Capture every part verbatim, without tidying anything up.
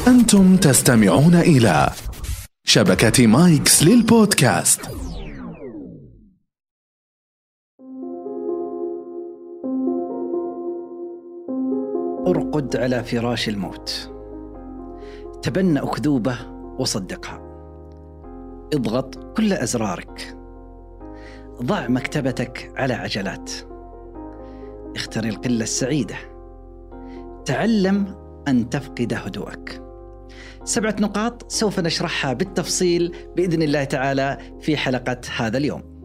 أنتم تستمعون إلى شبكة مايكس للبودكاست. ارقد على فراش الموت، تبنى أكذوبة وصدقها، اضغط كل أزرارك، ضع مكتبتك على عجلات، اختر القلة السعيدة، تعلم أن تفقد هدوءك. سبعة نقاط سوف نشرحها بالتفصيل بإذن الله تعالى في حلقة هذا اليوم.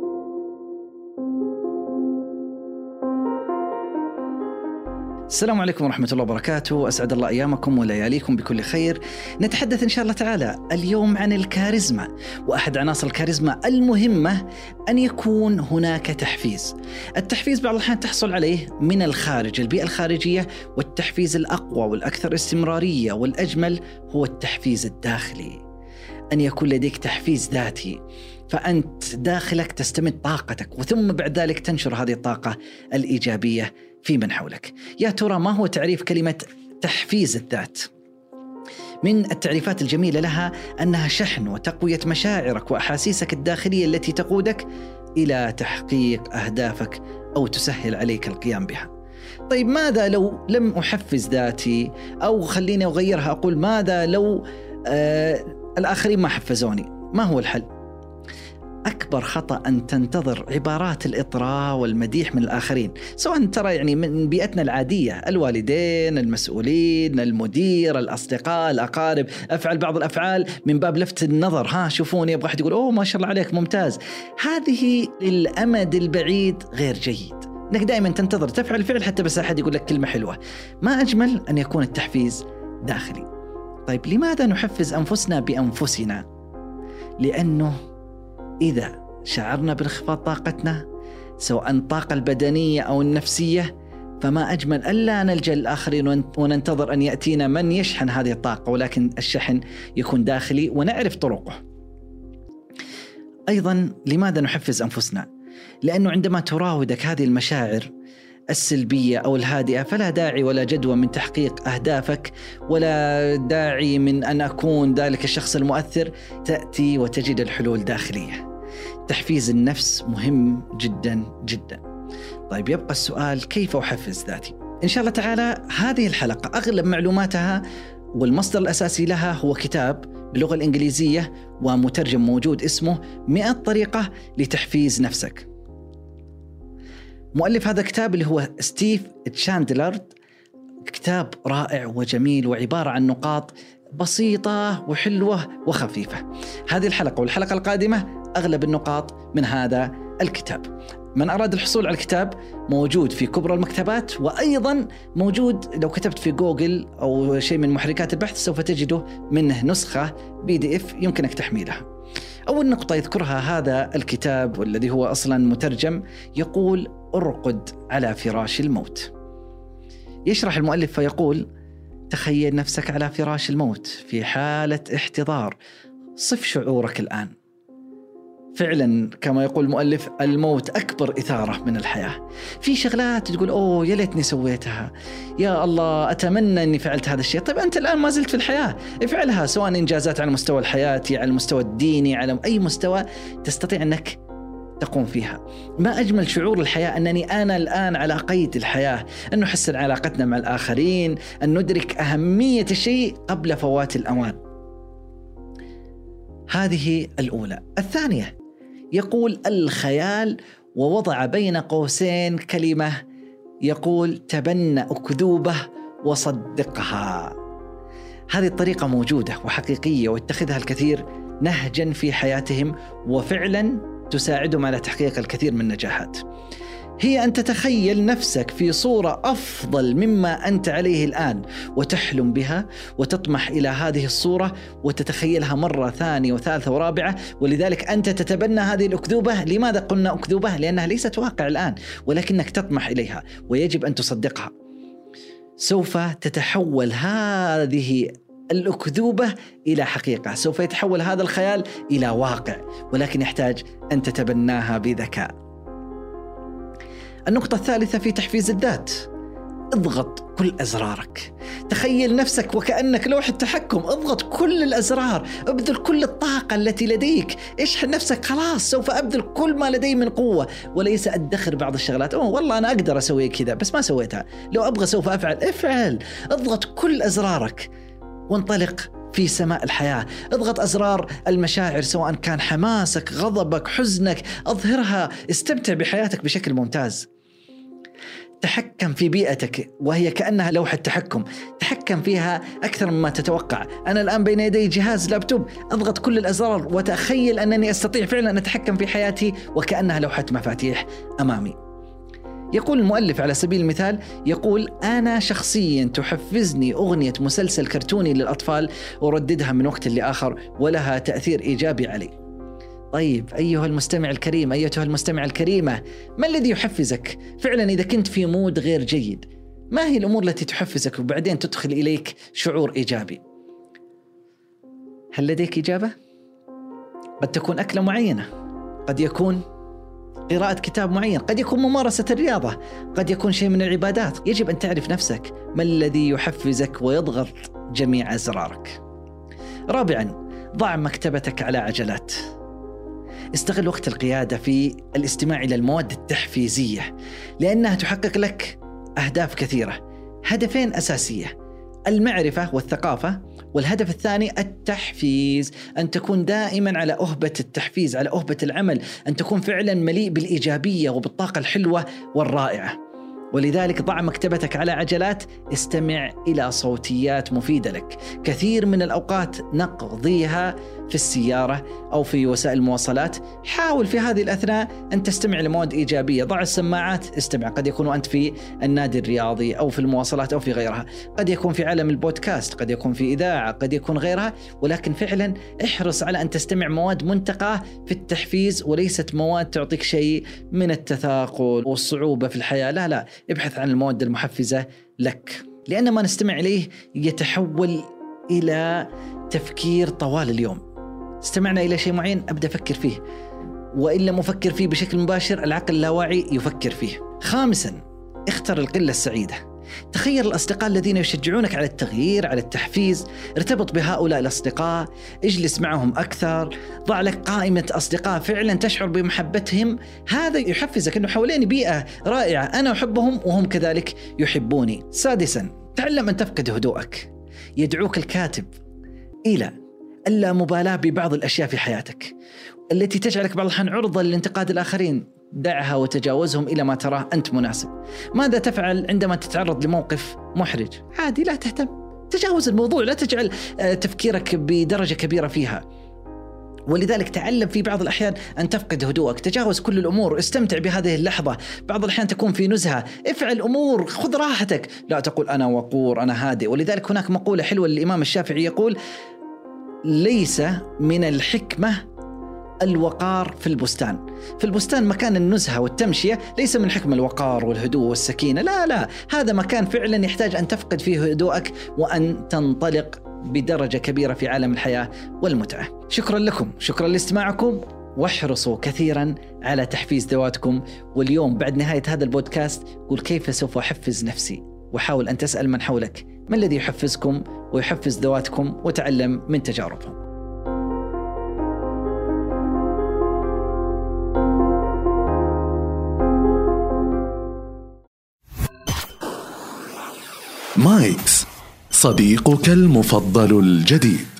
السلام عليكم ورحمة الله وبركاته، أسعد الله أيامكم ولياليكم بكل خير. نتحدث إن شاء الله تعالى اليوم عن الكاريزما، وأحد عناصر الكاريزما المهمة أن يكون هناك تحفيز. التحفيز بعض الأحيان تحصل عليه من الخارج، البيئة الخارجية، والتحفيز الأقوى والأكثر استمرارية والأجمل هو التحفيز الداخلي، أن يكون لديك تحفيز ذاتي، فأنت داخلك تستمد طاقتك وثم بعد ذلك تنشر هذه الطاقة الإيجابية في من حولك. يا ترى ما هو تعريف كلمة تحفيز الذات؟ من التعريفات الجميلة لها أنها شحن وتقوية مشاعرك وأحاسيسك الداخلية التي تقودك إلى تحقيق أهدافك أو تسهل عليك القيام بها. طيب ماذا لو لم أحفز ذاتي؟ أو خليني أغيرها أقول ماذا لو آه الآخرين ما حفزوني؟ ما هو الحل؟ أكبر خطأ أن تنتظر عبارات الإطراء والمديح من الآخرين، سواء ترى يعني من بيئتنا العادية، الوالدين، المسؤولين، المدير، الأصدقاء، الأقارب، أفعل بعض الأفعال من باب لفت النظر، ها شوفوني، يبغى أحد يقول أوه ما شاء الله عليك ممتاز. هذه للأمد البعيد غير جيد، إنك دائما تنتظر تفعل فعل حتى بس أحد يقول لك كلمة حلوة. ما أجمل أن يكون التحفيز داخلي. طيب لماذا نحفز أنفسنا بأنفسنا؟ لأنه إذا شعرنا بانخفاض طاقتنا سواء الطاقة البدنية أو النفسية، فما أجمل ألا نلجأ للآخرين وننتظر أن يأتينا من يشحن هذه الطاقة، ولكن الشحن يكون داخلي ونعرف طرقه. أيضا لماذا نحفز أنفسنا؟ لأنه عندما تراودك هذه المشاعر السلبية أو الهادئة فلا داعي ولا جدوى من تحقيق أهدافك، ولا داعي من أن أكون ذلك الشخص المؤثر. تأتي وتجد الحلول داخلية. تحفيز النفس مهم جدا جدا. طيب يبقى السؤال، كيف أحفز ذاتي؟ إن شاء الله تعالى هذه الحلقة أغلب معلوماتها والمصدر الأساسي لها هو كتاب باللغة الإنجليزية ومترجم موجود اسمه مئة طريقة لتحفيز نفسك. مؤلف هذا الكتاب اللي هو ستيف تشاندلر، كتاب رائع وجميل وعبارة عن نقاط بسيطة وحلوة وخفيفة. هذه الحلقة والحلقة القادمة أغلب النقاط من هذا الكتاب. من أراد الحصول على الكتاب موجود في كبرى المكتبات، وأيضا موجود لو كتبت في جوجل أو شيء من محركات البحث سوف تجده منه نسخة بي دي إف يمكنك تحميلها. أول نقطة يذكرها هذا الكتاب والذي هو أصلا مترجم يقول ارقد على فراش الموت. يشرح المؤلف فيقول: تخيل نفسك على فراش الموت في حالة احتضار، صف شعورك الآن. فعلا كما يقول المؤلف الموت أكبر إثارة من الحياة. في شغلات تقول أوه يا ليتني سويتها، يا الله أتمنى أني فعلت هذا الشيء. طيب أنت الآن ما زلت في الحياة، افعلها، سواء إنجازات على المستوى الحياتي، على المستوى الديني، على أي مستوى تستطيع أنك تقوم فيها. ما أجمل شعور الحياة أنني أنا الآن على قيد الحياة، أن نحسن علاقتنا مع الآخرين، أن ندرك أهمية الشيء قبل فوات الأوان. هذه الأولى. الثانية يقول الخيال، ووضع بين قوسين كلمة يقول تبنى أكذوبة وصدقها. هذه الطريقة موجودة وحقيقية واتخذها الكثير نهجا في حياتهم، وفعلا تساعدهم على تحقيق الكثير من النجاحات. هي أن تتخيل نفسك في صورة أفضل مما أنت عليه الآن وتحلم بها وتطمح إلى هذه الصورة وتتخيلها مرة ثانية وثالثة ورابعة، ولذلك أنت تتبنى هذه الأكذوبة. لماذا قلنا أكذوبة؟ لأنها ليست واقع الآن، ولكنك تطمح إليها ويجب أن تصدقها. سوف تتحول هذه الأكذوبة إلى حقيقة، سوف يتحول هذا الخيال إلى واقع، ولكن يحتاج أن تتبناها بذكاء. النقطة الثالثة في تحفيز الذات اضغط كل أزرارك. تخيل نفسك وكأنك لوحة تحكم، اضغط كل الأزرار، ابذل كل الطاقة التي لديك، اشحن نفسك، خلاص سوف أبذل كل ما لدي من قوة وليس أدخر بعض الشغلات. أوه والله أنا أقدر أسوي كذا بس ما سويتها، لو أبغى سوف أفعل. افعل، اضغط كل أزرارك وانطلق في سماء الحياة. اضغط أزرار المشاعر، سواء كان حماسك، غضبك، حزنك، أظهرها، استمتع بحياتك بشكل ممتاز. تحكم في بيئتك وهي كأنها لوحة تحكم، تحكم فيها أكثر مما تتوقع. أنا الآن بين يدي جهاز لابتوب، أضغط كل الأزرار وتخيل أنني أستطيع فعلا أن أتحكم في حياتي وكأنها لوحة مفاتيح أمامي. يقول المؤلف على سبيل المثال، يقول: أنا شخصيا تحفزني أغنية مسلسل كرتوني للأطفال أرددها من وقت لآخر ولها تأثير إيجابي علي. طيب أيها المستمع الكريم، أيتها المستمع الكريمة، ما الذي يحفزك فعلا إذا كنت في مود غير جيد؟ ما هي الأمور التي تحفزك وبعدين تدخل إليك شعور إيجابي؟ هل لديك إجابة؟ قد تكون أكلة معينة، قد يكون قراءة كتاب معين، قد يكون ممارسة الرياضة، قد يكون شيء من العبادات. يجب أن تعرف نفسك ما الذي يحفزك ويضغط جميع أزرارك. رابعا، ضع مكتبتك على عجلات. استغل وقت القيادة في الاستماع إلى المواد التحفيزية لأنها تحقق لك أهداف كثيرة. هدفين أساسية: المعرفة والثقافة، والهدف الثاني التحفيز، أن تكون دائما على أهبة التحفيز، على أهبة العمل، أن تكون فعلا مليء بالإيجابية وبالطاقة الحلوة والرائعة. ولذلك ضع مكتبتك على عجلات، استمع إلى صوتيات مفيدة لك. كثير من الأوقات نقضيها في السيارة أو في وسائل المواصلات. حاول في هذه الأثناء أن تستمع لمواد إيجابية. ضع السماعات، استمع. قد يكون أنت في النادي الرياضي أو في المواصلات أو في غيرها، قد يكون في عالم البودكاست، قد يكون في إذاعة، قد يكون غيرها، ولكن فعلا احرص على أن تستمع مواد منتقاة في التحفيز وليست مواد تعطيك شيء من التثاقل والصعوبة في الحياة. لا لا، ابحث عن المواد المحفزة لك، لأن ما نستمع إليه يتحول إلى تفكير طوال اليوم. استمعنا إلى شيء معين، أبدأ أفكر فيه، وإن لم أفكر فيه بشكل مباشر العقل اللاواعي يفكر فيه. خامسا، اختر القلة السعيدة. تخيل الأصدقاء الذين يشجعونك على التغيير، على التحفيز. ارتبط بهؤلاء الأصدقاء، اجلس معهم أكثر، ضع لك قائمة أصدقاء فعلا تشعر بمحبتهم. هذا يحفزك أنه حواليني بيئة رائعة، أنا أحبهم وهم كذلك يحبوني. سادسا، تعلم أن تفقد هدوءك. يدعوك الكاتب إلى ألا مبالاة ببعض الأشياء في حياتك التي تجعلك بعض الأحيان عرضة للانتقاد الآخرين. دعها وتجاوزهم إلى ما تراه أنت مناسب. ماذا تفعل عندما تتعرض لموقف محرج؟ عادي، لا تهتم، تجاوز الموضوع، لا تجعل تفكيرك بدرجة كبيرة فيها. ولذلك تعلم في بعض الأحيان أن تفقد هدوءك، تجاوز كل الأمور، استمتع بهذه اللحظة. بعض الأحيان تكون في نزهة، افعل أمور، خذ راحتك، لا تقول أنا وقور، أنا هادئ. ولذلك هناك مقولة حلوة للإمام الشافعي يقول: ليس من الحكمة الوقار في البستان. في البستان مكان النزهة والتمشية، ليس من حكم الوقار والهدوء والسكينة، لا لا، هذا مكان فعلا يحتاج أن تفقد فيه هدوءك وأن تنطلق بدرجة كبيرة في عالم الحياة والمتعة. شكرا لكم، شكرا لاستماعكم، واحرصوا كثيرا على تحفيز ذواتكم. واليوم بعد نهاية هذا البودكاست قل: كيف سوف أحفز نفسي؟ وحاول أن تسأل من حولك ما الذي يحفزكم ويحفز ذواتكم، وتعلم من تجاربهم. مايكس، صديقك المفضل الجديد.